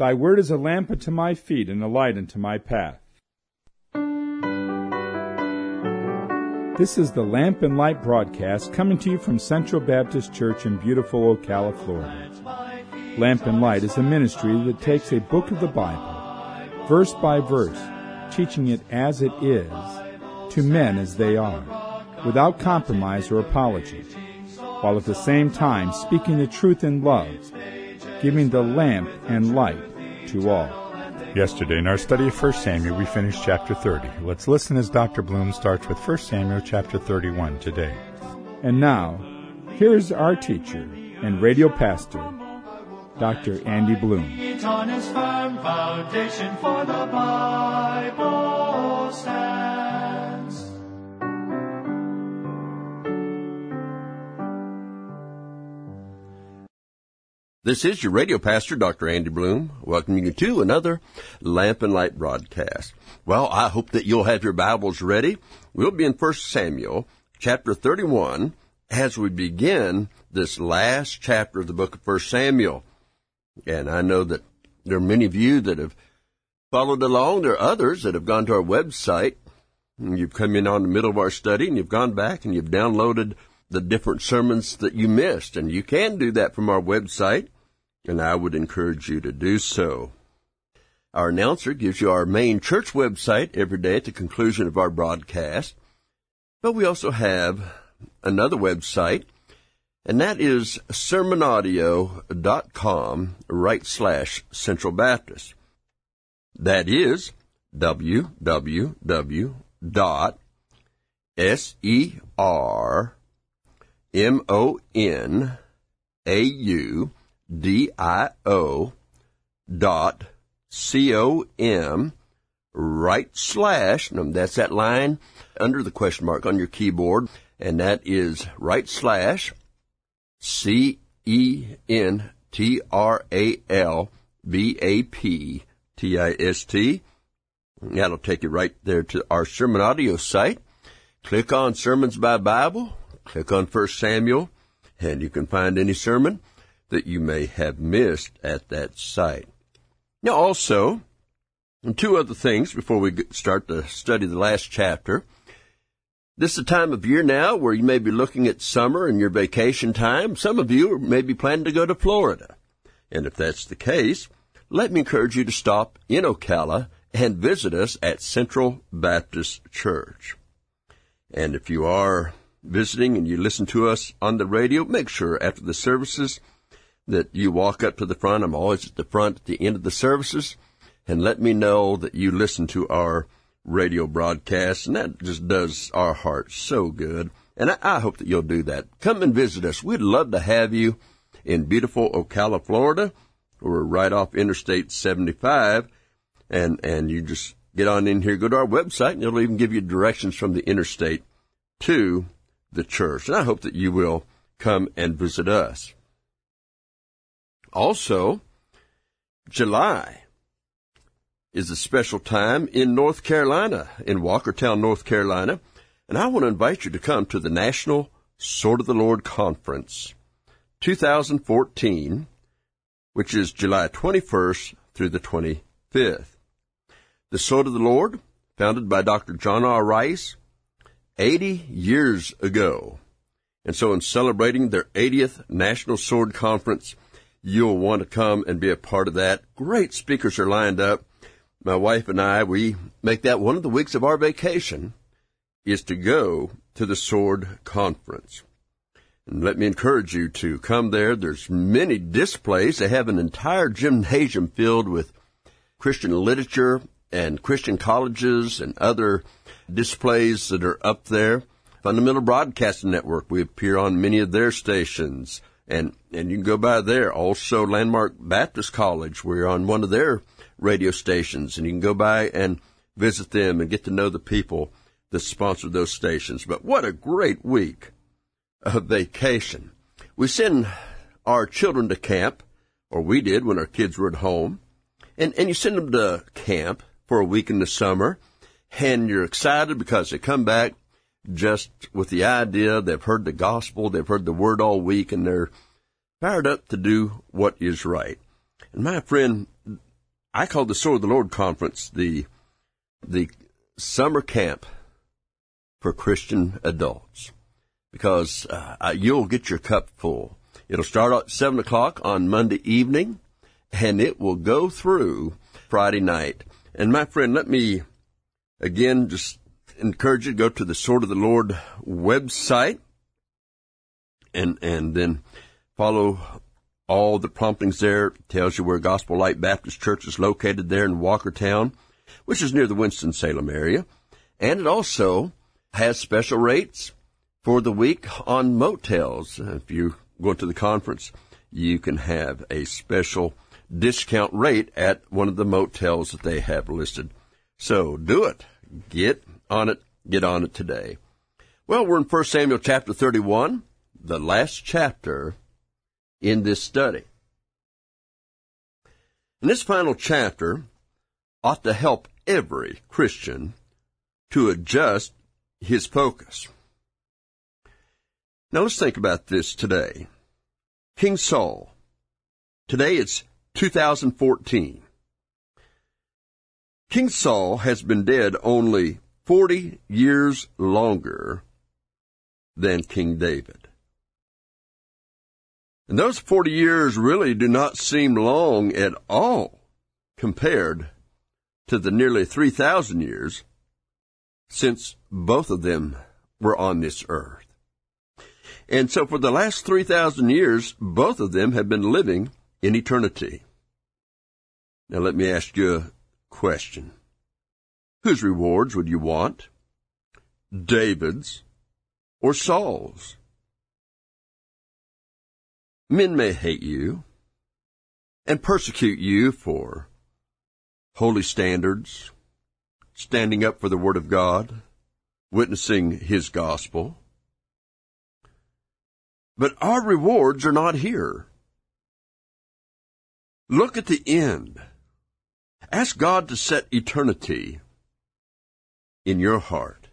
Thy word is a lamp unto my feet and a light unto my path. This is the Lamp and Light broadcast coming to you from Central Baptist Church in beautiful Ocala, Florida. Lamp and Light is a ministry that takes a book of the Bible, verse by verse, teaching it as it is, to men as they are, without compromise or apology, while at the same time speaking the truth in love, giving the lamp and light to all. Yesterday in our study of 1 Samuel, we finished chapter 30. Let's listen as Dr. Bloom starts with 1 Samuel chapter 31 today. And now, here's our teacher and radio pastor, Dr. Andy Bloom. It's on his firm foundation, for the Bible stands. This is your radio pastor, Dr. Andy Bloom, welcoming you to another Lamp and Light broadcast. Well, I hope that you'll have your Bibles ready. We'll be in 1 Samuel chapter 31 as we begin this last chapter of the book of 1 Samuel. And I know that there are many of you that have followed along. There are others that have gone to our website. And you've come in on the middle of our study, and you've gone back and you've downloaded the different sermons that you missed. And you can do that from our website, and I would encourage you to do so. Our announcer gives you our main church website every day at the conclusion of our broadcast. But we also have another website, and that is sermonaudio.com/Central Baptist. That is www.sermonaudio.com/, that's that line under the question mark on your keyboard, and that is /CENTRALBAPTIST. That'll take you right there to our sermon audio site. Click on Sermons by Bible, click on 1 Samuel, and you can find any sermon that you may have missed at that site. Now also, two other things before we start to study the last chapter. This is a time of year now where you may be looking at summer and your vacation time. Some of you may be planning to go to Florida. And if that's the case, let me encourage you to stop in Ocala and visit us at Central Baptist Church. And if you are visiting and you listen to us on the radio, make sure after the services that you walk up to the front. I'm always at the front at the end of the services, and let me know that you listen to our radio broadcast, and that just does our hearts so good. And I hope that you'll do that. Come and visit us. We'd love to have you in beautiful Ocala, Florida. We're right off Interstate 75, and you just get on in here, go to our website, and it'll even give you directions from the interstate to the church. And I hope that you will come and visit us. Also, July is a special time in North Carolina, in Walkertown, North Carolina, and I want to invite you to come to the National Sword of the Lord Conference 2014, which is July 21st through the 25th. The Sword of the Lord, founded by Dr. John R. Rice 80 years ago. And so in celebrating their 80th National Sword Conference, you'll want to come and be a part of that. Great speakers are lined up. My wife and I, we make that one of the weeks of our vacation, is to go to the Sword Conference. And let me encourage you to come there. There's many displays. They have an entire gymnasium filled with Christian literature and Christian colleges and other displays that are up there. Fundamental Broadcasting Network, we appear on many of their stations. And you can go by there. Also, Landmark Baptist College, we're on one of their radio stations. And you can go by and visit them and get to know the people that sponsor those stations. But what a great week of vacation. We send our children to camp, or we did when our kids were at home. And you send them to camp for a week in the summer, and you're excited because they come back just with the idea they've heard the gospel, they've heard the word all week, and they're fired up to do what is right. And my friend, I call the Sword of the Lord Conference the summer camp for Christian adults, because you'll get your cup full. It'll start at 7 o'clock on Monday evening, and it will go through Friday night. And my friend, let me again just encourage you to go to the Sword of the Lord website and then follow all the promptings there. It tells you where Gospel Light Baptist Church is located there in Walkertown, which is near the Winston-Salem area. And it also has special rates for the week on motels. If you go to the conference, you can have a special discount rate at one of the motels that they have listed. So do it. Get on it. Get on it today. Well, we're in 1 Samuel chapter 31, the last chapter in this study. And this final chapter ought to help every Christian to adjust his focus. Now let's think about this today. King Saul. Today it's 2014. King Saul has been dead only 40 years longer than King David. And those 40 years really do not seem long at all compared to the nearly 3,000 years since both of them were on this earth. And so for the last 3,000 years, both of them have been living in eternity. Now let me ask you a question. Whose rewards would you want? David's or Saul's? Men may hate you and persecute you for holy standards, standing up for the Word of God, witnessing His gospel. But our rewards are not here. Look at the end. Ask God to set eternity in your heart.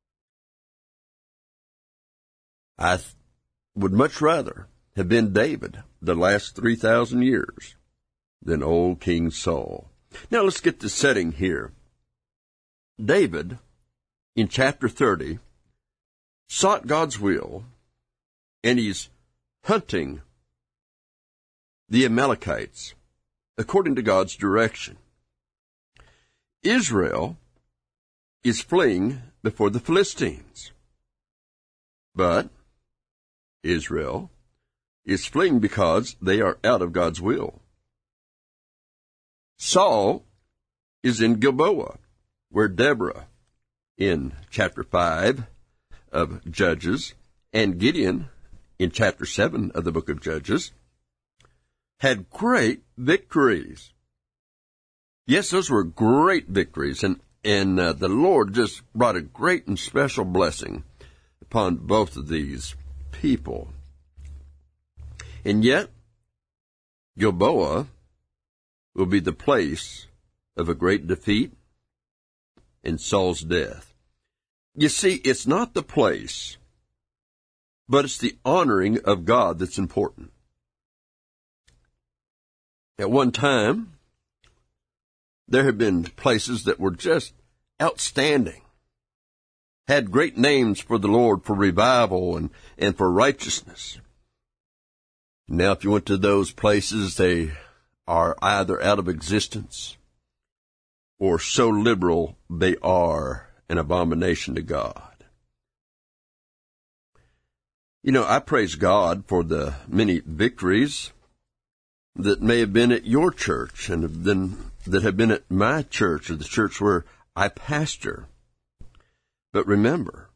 I would much rather have been David the last 3,000 years than old King Saul. Now let's get the setting here. David, in chapter 30, sought God's will, and he's hunting the Amalekites according to God's direction. Israel is fleeing before the Philistines. But Israel is fleeing because they are out of God's will. Saul is in Gilboa, where Deborah, in chapter 5 of Judges, and Gideon, in chapter 7 of the book of Judges, had great victories. Yes, those were great victories, and the Lord just brought a great and special blessing upon both of these people. And yet, Gilboa will be the place of a great defeat and Saul's death. You see, it's not the place, but it's the honoring of God that's important. At one time, there have been places that were just outstanding, had great names for the Lord, for revival and for righteousness. Now, if you went to those places, they are either out of existence or so liberal they are an abomination to God. You know, I praise God for the many victories that may have been at your church and that have been at my church or the church where I pastor. But remember,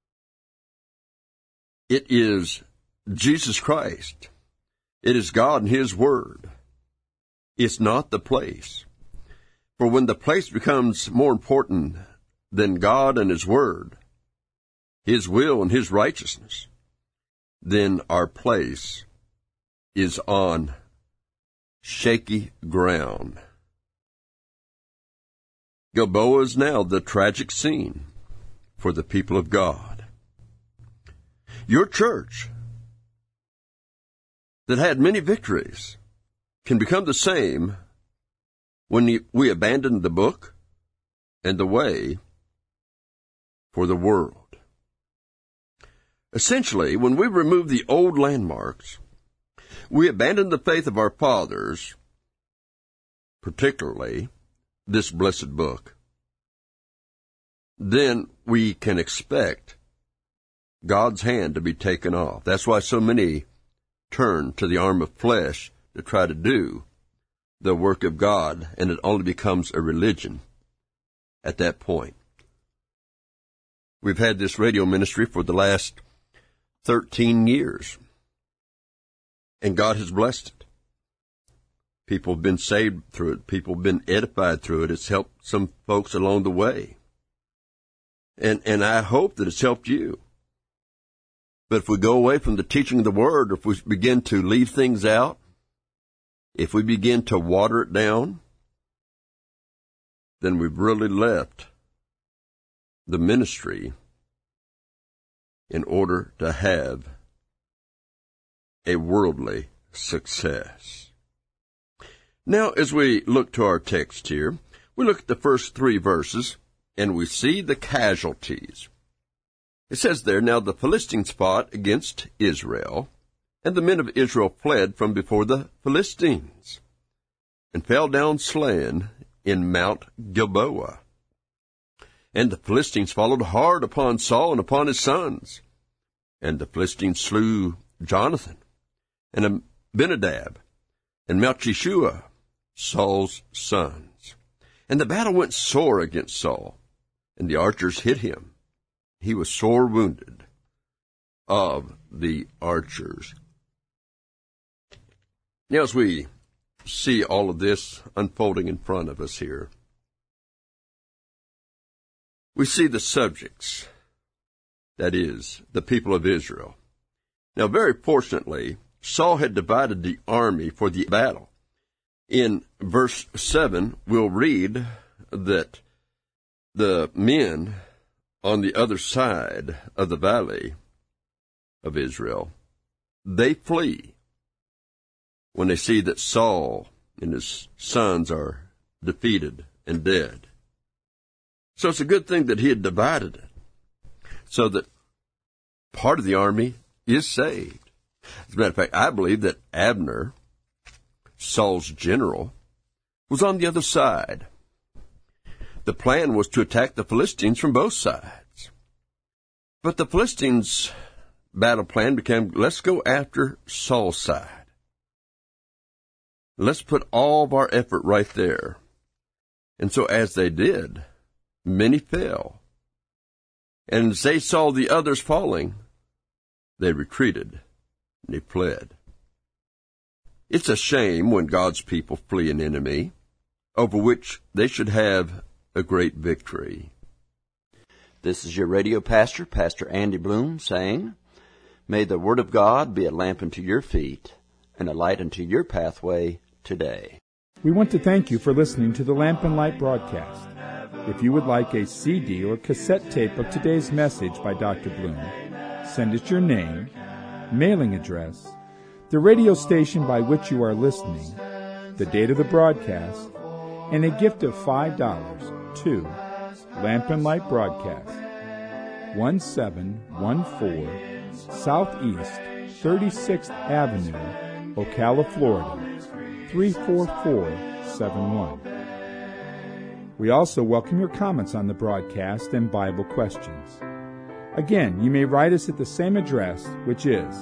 it is Jesus Christ. It is God and His Word. It's not the place. For when the place becomes more important than God and His Word, His will and His righteousness, then our place is on shaky ground. Gilboa is now the tragic scene for the people of God. Your church that had many victories can become the same when we abandon the book and the way for the world. Essentially, when we remove the old landmarks, we abandon the faith of our fathers, particularly this blessed book. Then we can expect God's hand to be taken off. That's why so many turn to the arm of flesh to try to do the work of God, and it only becomes a religion at that point. We've had this radio ministry for the last 13 years, and God has blessed it. People have been saved through it. People have been edified through it. It's helped some folks along the way. And I hope that it's helped you. But if we go away from the teaching of the Word, if we begin to leave things out, if we begin to water it down, then we've really left the ministry in order to have a worldly success. Now, as we look to our text here, we look at the first 3 verses, and we see the casualties. It says there, "Now the Philistines fought against Israel, and the men of Israel fled from before the Philistines, and fell down slain in Mount Gilboa. And the Philistines followed hard upon Saul and upon his sons. And the Philistines slew Jonathan, and Abinadab, and Malchishua, Saul's sons. And the battle went sore against Saul, and the archers hit him. He was sore wounded of the archers." Now, as we see all of this unfolding in front of us here, we see the subjects, that is, the people of Israel. Now, very fortunately, Saul had divided the army for the battle. In verse 7, we'll read that the men on the other side of the valley of Israel, they flee when they see that Saul and his sons are defeated and dead. So it's a good thing that he had divided it, so that part of the army is saved. As a matter of fact, I believe that Abner, Saul's general, was on the other side. The plan was to attack the Philistines from both sides. But the Philistines' battle plan became, let's go after Saul's side. Let's put all of our effort right there. And so as they did, many fell. And as they saw the others falling, they retreated and they fled. It's a shame when God's people flee an enemy over which they should have a great victory. This is your radio pastor, Pastor Andy Bloom, saying, "May the Word of God be a lamp unto your feet and a light unto your pathway today." We want to thank you for listening to the Lamp and Light broadcast. If you would like a CD or cassette tape of today's message by Dr. Bloom, send us your name, mailing address, the radio station by which you are listening, the date of the broadcast, and a gift of $5 to Lamp and Light Broadcast, 1714 Southeast 36th Avenue, Ocala, Florida, 34471. We also welcome your comments on the broadcast and Bible questions. Again, you may write us at the same address, which is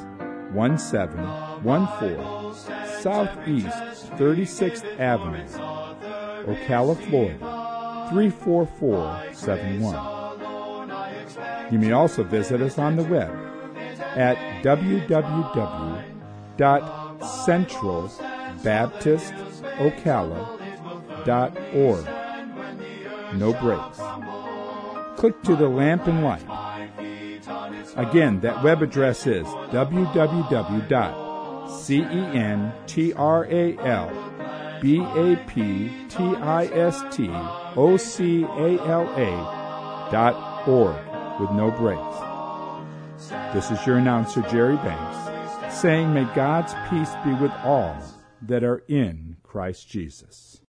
1714 Southeast 36th Avenue, Ocala, Florida, 34471. You may also visit us on the web at www.centralbaptistocala.org. No breaks. Click to the Lamp and Light. Again, that web address is www.centralbaptistocala.org with no breaks. This is your announcer, Jerry Banks, saying, may God's peace be with all that are in Christ Jesus.